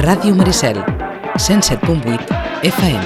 Ràdio Maricel, 107.8 FM.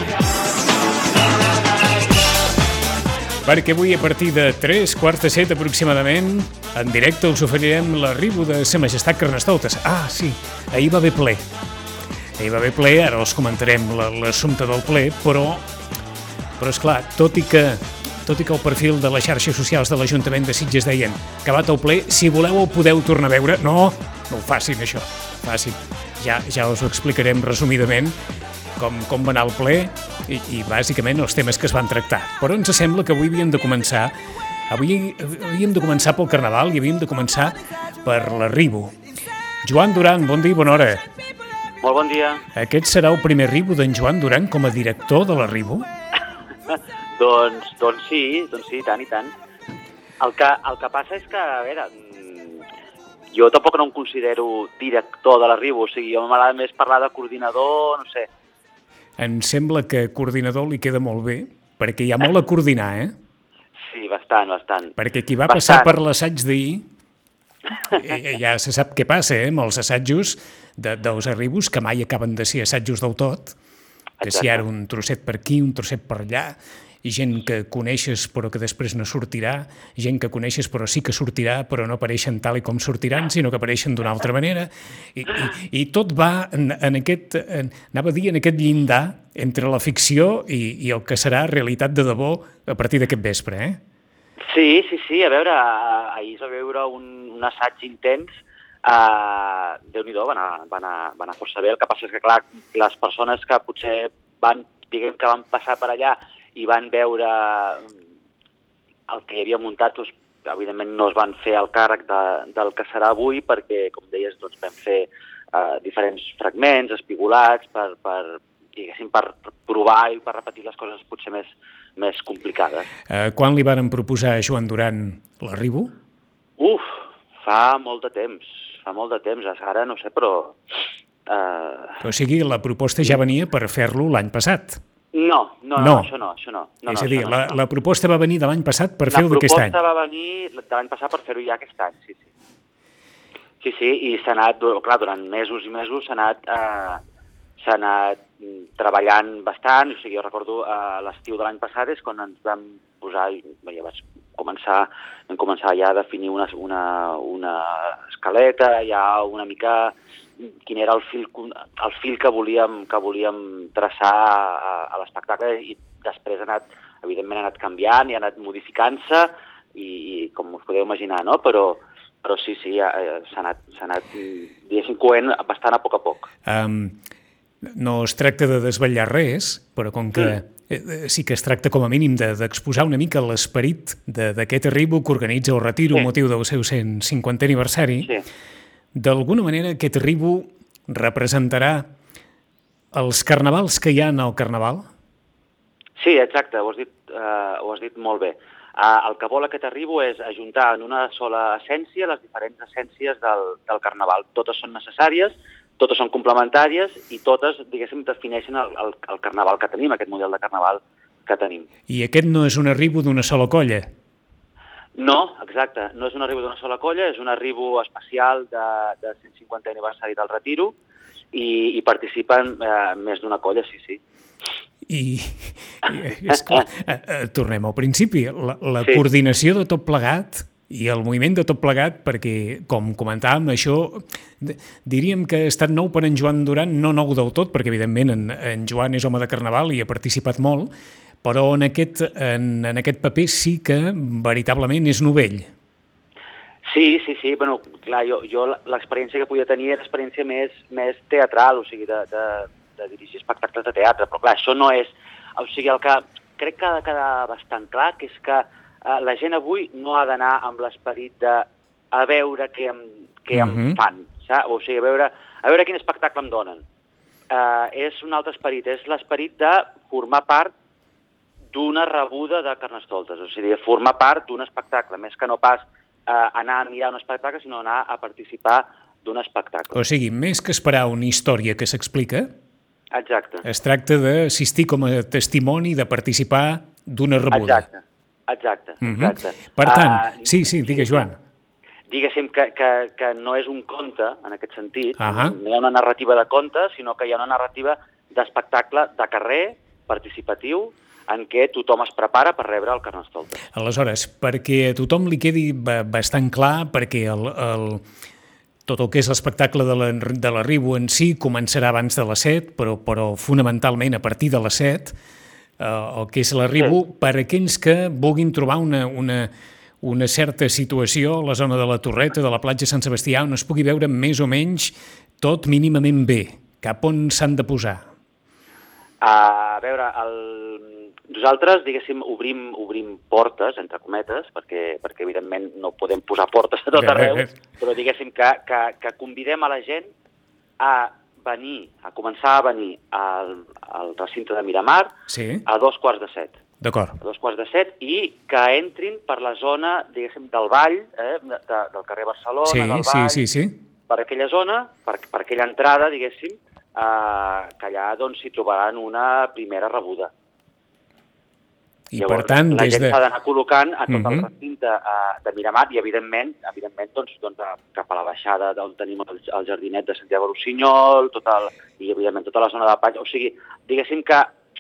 Perquè avui, a partir de 3:45 aproximadament, en directe us oferirem l'arribo de Sa Majestat Carnestoltes. Ah, sí, ahir va haver ple. Ara us comentarem l'assumpte del ple, però esclar, tot i que el perfil de les xarxes socials de l'Ajuntament de Sitges deien acabat el ple, si voleu ho podeu tornar a veure. No ho facin, això. Facin. Ja us ho explicarem resumidament com va anar el ple i bàsicament els temes que es van tractar. Però ens sembla que avui havíem de començar pel Carnaval i havíem de començar per l'arribo. Joan Duran, bon dia i bona hora. Molt bon dia. Aquest serà el primer arribo d'en Joan Duran com a director de l'arribo? Doncs sí, tant i tant. El que passa és que, a veure, jo tampoc no em considero director de l'arribo, o sigui, jo m'agrada més parlar de coordinador, no sé. Em sembla que coordinador li queda molt bé, perquè hi ha molt a coordinar, eh? Sí, bastant. Perquè qui va passar per l'assaig d'ahir, ja se sap què passa, amb els assajos dels arribos, que mai acaben de ser assajos del tot, que si ara un trosset per aquí, un trosset per allà, i gent que coneixes però que després no sortirà, gent que coneixes però sí que sortirà, però no apareixen tal i com sortiran, sinó que apareixen d'una altra manera, i tot va en aquest llindar entre la ficció i el que serà realitat de debò a partir d'aquest vespre, eh? Sí, a veure, ahir es va veure un assaig intens, Déu-n'hi-do, va anar força bé. El que passa és que, clar, les persones que potser van passar per allà i van veure el que hi havia muntat, doncs, evidentment no es van fer el càrrec del que serà avui, perquè, com deies, doncs, vam fer diferents fragments espigolats per provar i per repetir les coses potser més complicades. Quan li varen proposar a Joan Duran l'arribo? Fa molt de temps, ara no sé, però... O sigui, la proposta ja venia per fer-lo l'any passat. No, això no. És a dir, la proposta va venir de l'any passat per fer-ho d'aquest any. La proposta va venir de l'any passat per fer-ho ja aquest any, sí. Sí, i s'ha anat, clar, durant mesos i mesos s'ha anat treballant bastant. O sigui, jo recordo l'estiu de l'any passat és quan ens vam posar, vam començar ja a definir una escaleta, ja una mica quin era el fil que volíem traçar a l'espectacle, i després evidentment ha anat canviant i ha anat modificant-se i com us podeu imaginar, no? Però sí, s'ha anat diguéssim coent bastant a poc. No es tracta de desvetllar res, però com que sí que es tracta com a mínim d'exposar una mica l'esperit d'aquest arribo que organitza el Retiro, motiu del seu 150è aniversari, d'alguna manera aquest arribo representarà els carnavals que hi ha al Carnaval? Sí, exacte, ho has dit molt bé. El que vol aquest arribo és ajuntar en una sola essència les diferents essències del Carnaval. Totes són necessàries, totes són complementàries i totes, diguéssim, defineixen el Carnaval que tenim, aquest model de Carnaval que tenim. I aquest no és un arribo d'una sola colla? No, exacte, no és un arribo d'una sola colla, és un arribo especial de 150è aniversari del Retiro i participen més d'una colla, sí. I esclar, tornem al principi, la coordinació de tot plegat i el moviment de tot plegat, perquè, com comentàvem, això diríem que ha estat nou per en Joan Duran, no nou del tot, perquè evidentment en Joan és home de Carnaval i ha participat molt, però en aquest paper sí que veritablement és novell. Sí. Bueno, clar, jo l'experiència que podia tenir era l'experiència més teatral, o sigui, de dirigir espectacles de teatre, però clar, això no és... O sigui, el que crec que ha de quedar bastant clar que és que la gent avui no ha d'anar amb l'esperit de a veure què em fan, saps? O sigui, a veure quin espectacle em donen. És un altre esperit, és l'esperit de formar part d'una rebuda de Carnestoltes, o sigui, de formar part d'un espectacle, més que no pas anar a mirar un espectacle, sinó anar a participar d'un espectacle. O sigui, més que esperar una història que s'explica, exacte, es tracta d'assistir com a testimoni, de participar d'una rebuda. Exacte. Per tant, sí, digues, Joan. diguéssim que no és un conte, en aquest sentit. Ahà. No hi ha una narrativa de conte, sinó que hi ha una narrativa d'espectacle de carrer, participatiu, en què tothom es prepara per rebre el Carnestoltes. Aleshores, perquè a tothom li quedi bastant clar, perquè tot el que és l'espectacle de l'arribo en si començarà abans de les 7, però fonamentalment a partir de les 7, el que és l'arribo, per aquells que vulguin trobar una certa situació a la zona de la Torreta, de la platja Sant Sebastià, on es pugui veure més o menys tot mínimament bé. Cap on s'han de posar? A veure, nosaltres, diguéssim, obrim portes, entre cometes, perquè evidentment no podem posar portes a tot arreu, però diguéssim que convidem a la gent a venir, a començar a venir al recinte de Miramar a 2:15. D'acord. A 2:15 i que entrin per la zona, diguéssim, del Vall, del carrer Barcelona, del Vall, sí. Per aquella zona, per aquella entrada, diguéssim, que allà doncs, s'hi trobaran una primera rebuda. I llavors, per tant, la gent s'ha d'anar col·locant a tot el recinte de Miramar i, evidentment doncs, cap a la baixada on tenim el jardinet de Santiago Rossinyol, i, evidentment, tota la zona de Patx. O sigui, diguéssim que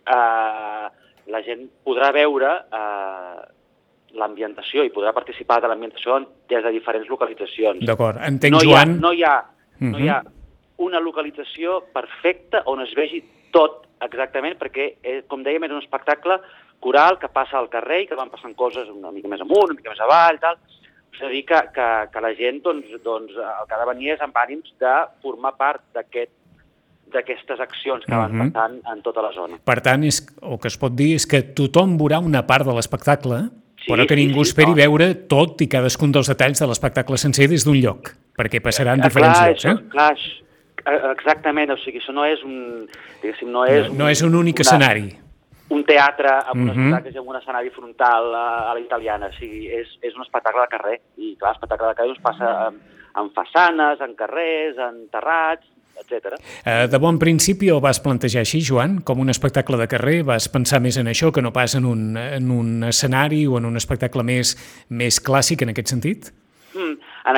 la gent podrà veure l'ambientació i podrà participar de l'ambientació des de diferents localitzacions. D'acord. Entenc, Joan... No hi ha una localització perfecta on es vegi tot exactament, perquè, com dèiem, és un espectacle coral que passa al carrer i que van passant coses una mica més amunt, una mica més avall, tal. És a dir, que la gent el que ha de venir és amb ànims de formar part d'aquestes accions que van passant en tota la zona. Per tant, el que es pot dir és que tothom veurà una part de l'espectacle, però que ningú esperi veure tot i cadascun dels detalls de l'espectacle sencer des d'un lloc, perquè passaran diferents llocs. Clar, exactament, o sigui, això no és un... No és un únic escenari. Un teatre amb unes butaques i amb un escenari frontal a la italiana, o sigui, és un espectacle de carrer, i clar, l'espectacle de carrer es passa en façanes, en carrers, en terrats, etc. De bon principi el vas plantejar així, Joan, com un espectacle de carrer? Vas pensar més en això que no pas en un escenari o en un espectacle més clàssic en aquest sentit? En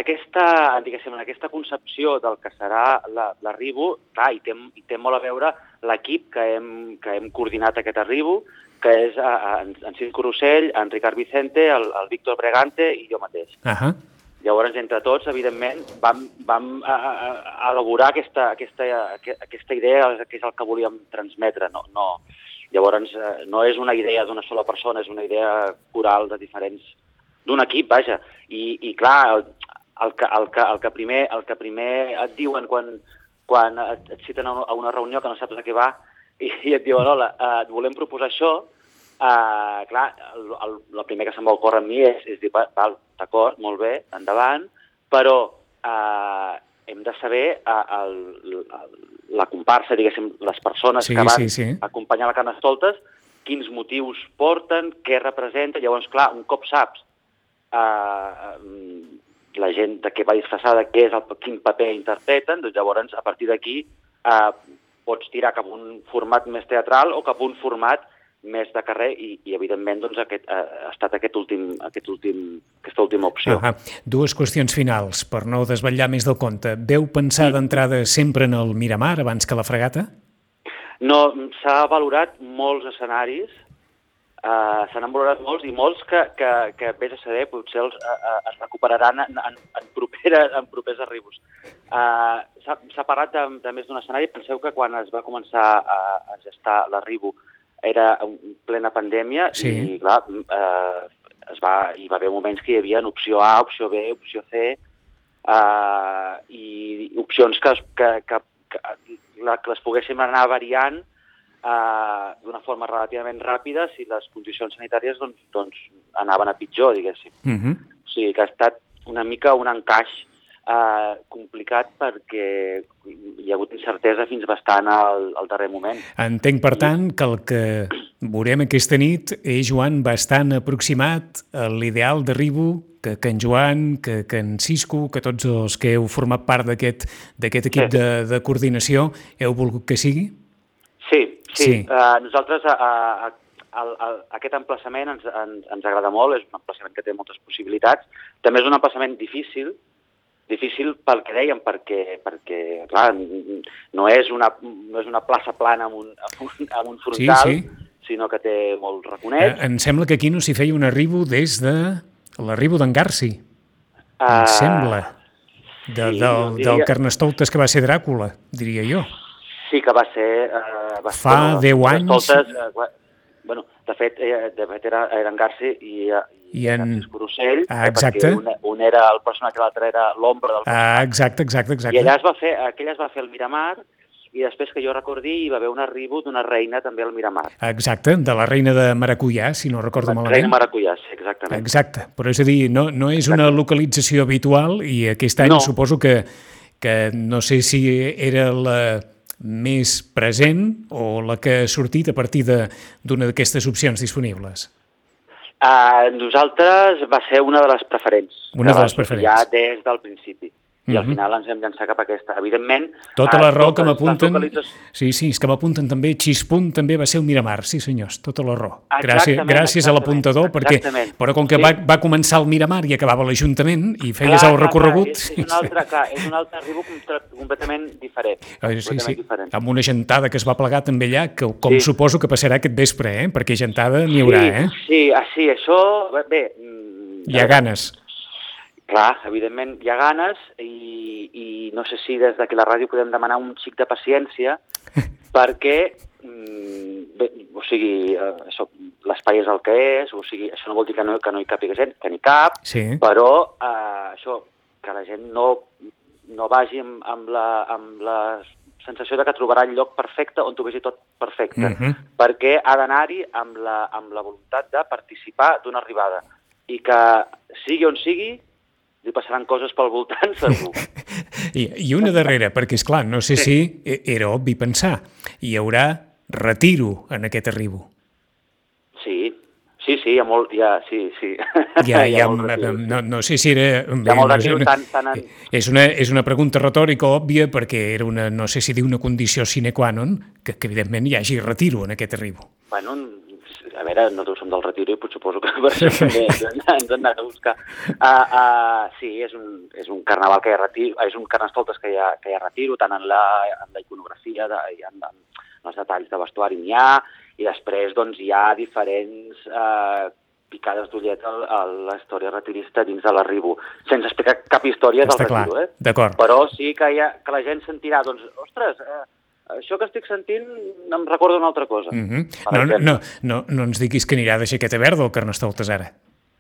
aquesta concepció del que serà l'arribo, clar, hi té molt a veure l'equip que hem coordinat aquest arribo, que és en Circo Rossell, en Ricard Vicente, el Víctor Bregante i jo mateix. Llavors, entre tots, evidentment, vam elaborar aquesta idea, que és el que volíem transmetre. Llavors, no és una idea d'una sola persona, és una idea coral de diferents... d'un equip, vaja. I clar, el que primer et diuen quan et citen a una reunió que no saps a què va i et diuen, hola, et volem proposar això, clar, el primer que se'm va ocórrer a mi és dir, val, d'acord, molt bé, endavant, però hem de saber la comparsa, diguéssim, les persones que van acompanyar la Carnestoltes, quins motius porten, què representa. Llavors, clar, un cop saps la gent de què va disfressada, quin paper interpreten, doncs llavors a partir d'aquí pots tirar cap a un format més teatral o cap a un format més de carrer i evidentment doncs, ha estat aquesta última opció. Dues qüestions finals, per no desvetllar més del compte. Veu pensar d'entrada sempre en el Miramar abans que la Fregata? No, s'ha valorat molts escenaris, se n'han valorat molts i molts que vés a saber, potser es recuperaran en propers arribos. S'ha parlat de més d'un escenari. Penseu que quan es va començar a gestar l'arribo era en plena pandèmia i clar, hi va haver moments que hi havia opció A, opció B, opció C i opcions que les poguéssim anar variant d'una forma relativament ràpida si les condicions sanitàries doncs anaven a pitjor, diguéssim. O sigui que ha estat una mica un encaix complicat perquè hi ha hagut incertesa fins bastant al darrer moment. Entenc, per tant, que el que veurem aquesta nit és, Joan, bastant aproximat a l'ideal d'arribo que en Joan, que en Cisco, que tots els que heu format part d'aquest equip de coordinació heu volgut que sigui? Sí. Nosaltres aquest emplaçament ens agrada molt, és un emplaçament que té moltes possibilitats. També és un emplaçament difícil pel que dèiem, perquè clar, no és una plaça plana amb un frontal, sinó que té molt raconets. Em sembla que aquí no s'hi feia un arribo des de l'arribo d'en Garci, em sembla, del Carnestoltes que va ser Dràcula, diria jo. Sí, que va ser... Fa 10 anys... Bueno, de fet era en Garci i en Corusell, exacte. Perquè un era el personatge i l'altre era l'ombra del personatge. Exacte. I allà aquella es va fer al Miramar, i després que jo recordi hi va haver un arribo d'una reina també al Miramar. Exacte, de la reina de Maracuyà, si no recordo malament. Reina Maracuyà, sí, exactament. Exacte, però és a dir, no és una localització habitual i aquest any suposo que no sé si era la més present o la que ha sortit a partir d'una d'aquestes opcions disponibles. Nosaltres va ser una de les preferents. Una de les preferents. Ja des del principi. I al final ens hem llançat cap a aquesta. Evidentment... Tota la raó que m'apunten... Sí, és que m'apunten també. Xispunt també va ser el Miramar, sí senyors, tota la raó. Gràcies a l'apuntador, però com que va començar el Miramar i acabava l'Ajuntament i feies el recorregut... És un altre arribo completament diferent. Sí, amb una gentada que es va plegar també allà, com suposo que passarà aquest vespre, perquè gentada n'hi haurà, Sí, això... Bé... Hi ha ganes. Clar, evidentment hi ha ganes i no sé si des d'aquí la ràdio podem demanar un xic de paciència perquè, o sigui, l'espai és el que és, o sigui, això no vol dir que no hi càpiga gent, que n'hi cap, però això, que la gent no vagi amb la sensació de que trobarà el lloc perfecte on t'ho vegi tot perfecte, perquè ha d'anar-hi amb la voluntat de participar d'una arribada i que sigui on sigui, li passaran coses pel voltant, segur. I una darrera, perquè, esclar, no sé si era obvi pensar, hi haurà retiro en aquest arribo. Sí, hi ha molt... Sí. No sé si era... Hi ha molt retiro tant... És una pregunta retòrica òbvia perquè era una, no sé si dir una condició sine qua non, que evidentment hi hagi retiro en aquest arribo. Bueno, a veure, nosaltres som del retiro i potser suposo que per això també ens han anat a buscar. Sí, és un carnaval que hi ha retiro, és un carnestoltes que hi ha retiro, tant en la iconografia i en els detalls de vestuari n'hi ha, i després doncs, hi ha diferents picades d'ullet a la història retirista dins de l'arribo, sense explicar cap història del retiro. D'acord. Però sí que la gent sentirà, doncs, ostres, això que estic sentint em recorda una altra cosa. No ens diguis que anirà de jaqueta verda el Carnestoltes ara.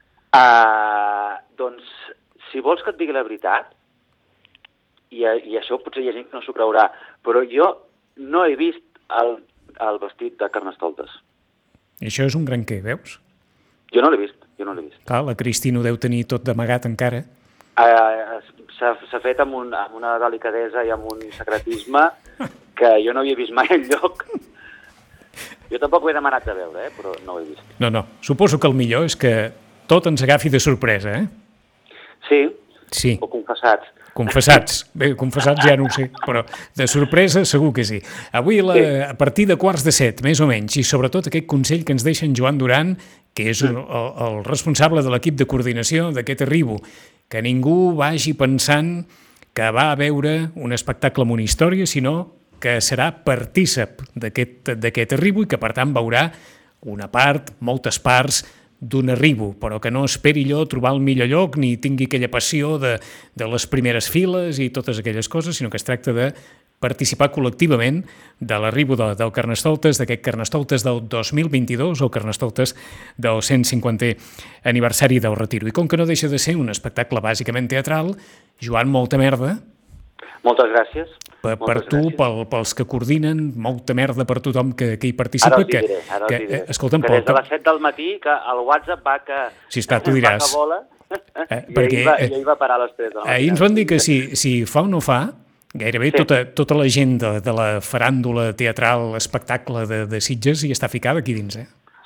Doncs, si vols que et digui la veritat, i això potser hi ha gent que no s'ho creurà, però jo no he vist el vestit de Carnestoltes. I això és un gran què, veus? Jo no l'he vist. Clar, la Cristina ho deu tenir tot d'amagat encara. S'ha fet amb una delicadesa i amb un secretisme que jo no havia vist mai enlloc. Jo tampoc ho he demanat de veure, però no ho he vist. No, suposo que el millor és que tot ens agafi de sorpresa, Sí, o confessats. Bé, confessats ja no ho sé, però de sorpresa segur que sí. Avui a partir de 6:45, més o menys, i sobretot aquest consell que ens deixa en Joan Duran, que és el responsable de l'equip de coordinació d'aquest arribo, que ningú vagi pensant que va a veure un espectacle amb una història, sinó que serà partícip d'aquest arribo i que, per tant, veurà una part, moltes parts d'un arribo, però que no esperi allò trobar el millor lloc ni tingui aquella passió de les primeres files i totes aquelles coses, sinó que es tracta de participar col·lectivament de l'arribo del Carnestoltes, d'aquest Carnestoltes del 2022 o Carnestoltes del 150è aniversari del retiro. I com que no deixa de ser un espectacle bàsicament teatral, Joan, molta merda. Moltes gràcies. Per tu, pels que coordinen, molta merda per tothom que hi participa. Ara els diré. Escolta'm, que des de les 7 del matí, que el WhatsApp va que... Sí, està, tu diràs. Va que vola, i ahir va parar a les 3 de la matí. Ahir ens van dir que si fa o no fa, gairebé tota la gent de la faràndula teatral, espectacle de Sitges hi està ficada aquí dins,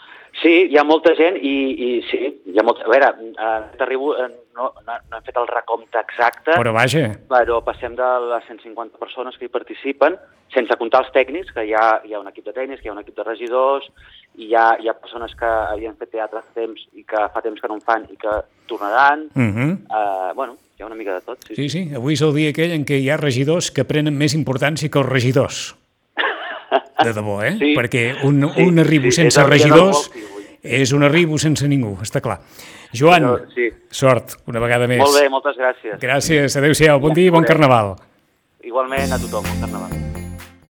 Sí, hi ha molta gent i sí, hi ha molta... A veure, t'arribo, no hem fet el recompte exacte, Però vaja, però passem de les 150 persones que hi participen, sense comptar els tècnics, que hi ha un equip de tècnics, que hi ha un equip de regidors, i hi ha persones que havien fet teatre fa temps i que fa temps que no en fan i que tornaran. Bueno, hi ha una mica de tot. Sí, avui és el dia aquell en què hi ha regidors que prenen més importància que els regidors. De debò, Sí. Perquè un arribo sense regidors és un arribo sense ningú, està clar. Joan, sort, una vegada més. Molt bé, moltes gràcies. Gràcies, adéu-siau, bon dia i bon carnaval. Igualment a tothom, bon carnaval.